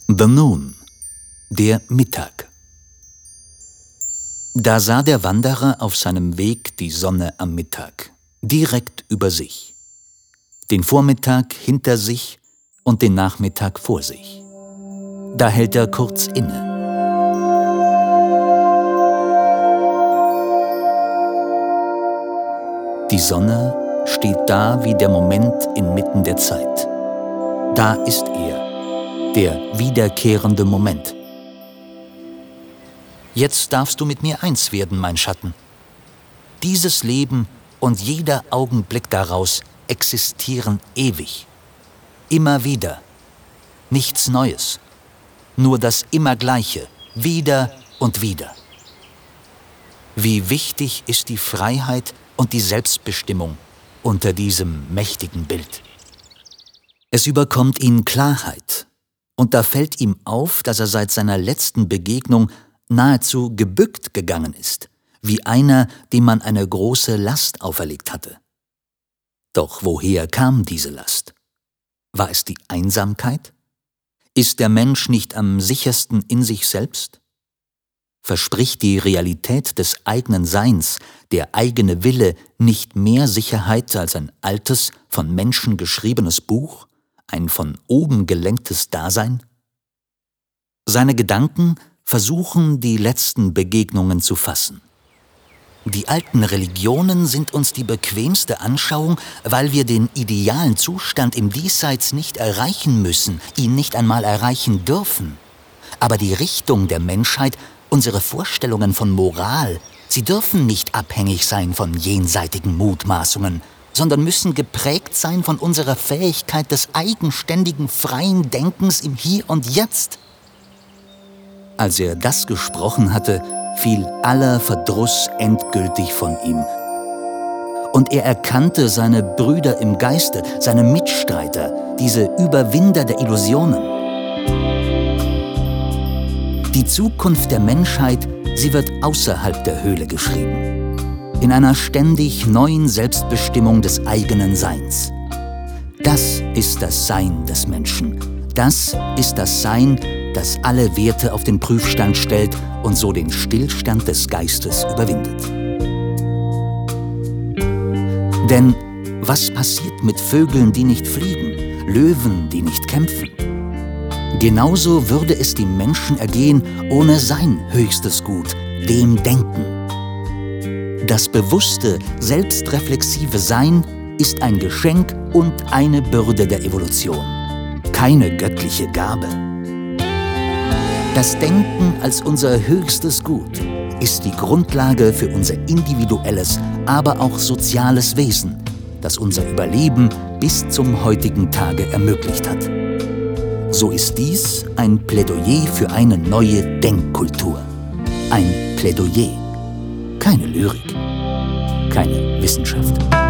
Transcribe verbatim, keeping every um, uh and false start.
The Noon, der Mittag. Da sah der Wanderer auf seinem Weg die Sonne am Mittag, direkt über sich. Den Vormittag hinter sich und den Nachmittag vor sich. Da hält er kurz inne. Die Sonne steht da wie der Moment inmitten der Zeit. Da ist er, der wiederkehrende Moment. Jetzt darfst du mit mir eins werden, mein Schatten. Dieses Leben und jeder Augenblick daraus existieren ewig. Immer wieder. Nichts Neues. Nur das Immergleiche. Wieder und wieder. Wie wichtig ist die Freiheit und die Selbstbestimmung unter diesem mächtigen Bild. Es überkommt ihn Klarheit. Und da fällt ihm auf, dass er seit seiner letzten Begegnung nahezu gebückt gegangen ist, wie einer, dem man eine große Last auferlegt hatte. Doch woher kam diese Last? War es die Einsamkeit? Ist der Mensch nicht am sichersten in sich selbst? Verspricht die Realität des eigenen Seins, der eigene Wille, nicht mehr Sicherheit als ein altes, von Menschen geschriebenes Buch, ein von oben gelenktes Dasein? Seine Gedanken versuchen, die letzten Begegnungen zu fassen. Die alten Religionen sind uns die bequemste Anschauung, weil wir den idealen Zustand im Diesseits nicht erreichen müssen, ihn nicht einmal erreichen dürfen. Aber die Richtung der Menschheit, unsere Vorstellungen von Moral, sie dürfen nicht abhängig sein von jenseitigen Mutmaßungen, sondern müssen geprägt sein von unserer Fähigkeit des eigenständigen, freien Denkens im Hier und Jetzt. Als er das gesprochen hatte, fiel aller Verdruss endgültig von ihm. Und er erkannte seine Brüder im Geiste, seine Mitstreiter, diese Überwinder der Illusionen. Die Zukunft der Menschheit, sie wird außerhalb der Höhle geschrieben. In einer ständig neuen Selbstbestimmung des eigenen Seins. Das ist das Sein des Menschen. Das ist das Sein, das alle Werte auf den Prüfstand stellt und so den Stillstand des Geistes überwindet. Denn was passiert mit Vögeln, die nicht fliegen, Löwen, die nicht kämpfen? Genauso würde es dem Menschen ergehen ohne sein höchstes Gut, dem Denken. Das bewusste, selbstreflexive Sein ist ein Geschenk und eine Bürde der Evolution, keine göttliche Gabe. Das Denken als unser höchstes Gut ist die Grundlage für unser individuelles, aber auch soziales Wesen, das unser Überleben bis zum heutigen Tage ermöglicht hat. So ist dies ein Plädoyer für eine neue Denkkultur. Ein Plädoyer, keine Lyrik, keine Wissenschaft.